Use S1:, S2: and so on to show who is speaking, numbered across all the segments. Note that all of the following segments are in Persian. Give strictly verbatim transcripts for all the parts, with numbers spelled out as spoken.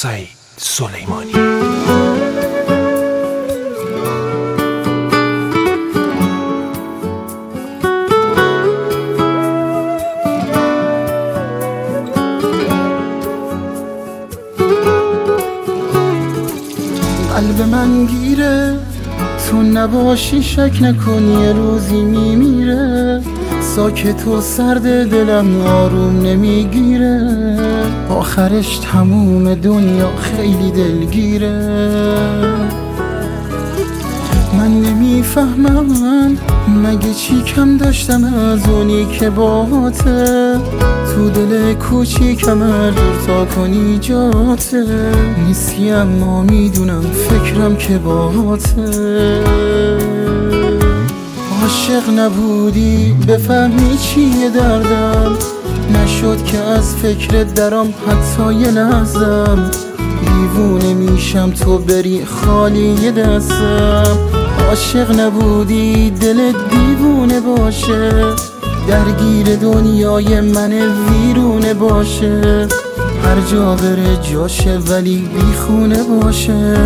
S1: سعید سلیمانی.
S2: قلب من گیره، تو نباشی شک نکن یه روزی میمیره. ساکت و سرد دلم آروم نمیگیره، آخرش تموم دنیا خیلی دلگیره. من نمیفهمم مگه چی کم داشتم از اونی که باهاته، تو دل کوچیکم هر جور تا کنی جاته. نیستی اما میدونم فکرم که باهاته. عاشق نبودی بفهمی چیه دردم، نشد که از فکرت درام حتی یه لحظم. دیوونه میشم تو بری خالی دستم. عاشق نبودی دلت دیوونه باشه، درگیر دنیای من ویرونه باشه. هر جا بره جاشه ولی بیخونه باشه.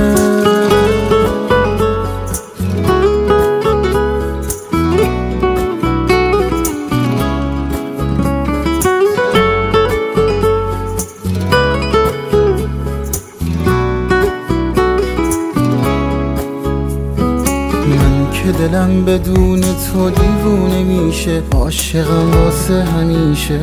S2: که دلم بدون تو دیوونه میشه، عاشقم واسه همیشه.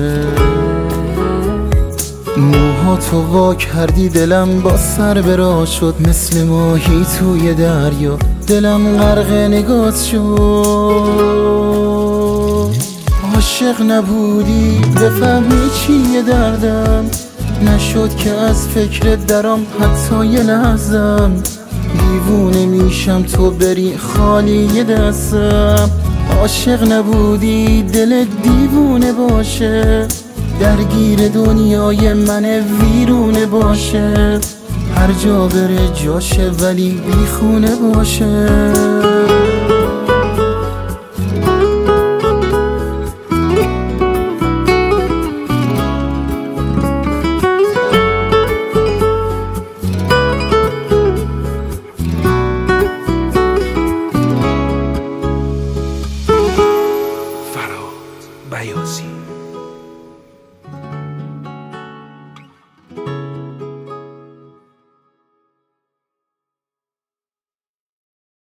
S2: موهاتو وا کردی دلم با سر به راه شد، مثل ماهی توی دریا دلم غرق نگات شد. عاشق نبودی بفهمی چیه دردم، نشد که از فکرت درام حتی یه لحظم. دیوونه میشم تو بری خالی دستم. عاشق نبودی دلت دیوونه باشه، درگیر دنیای من ویرونه باشه. هر جا بره جاشه ولی بیخونه باشه.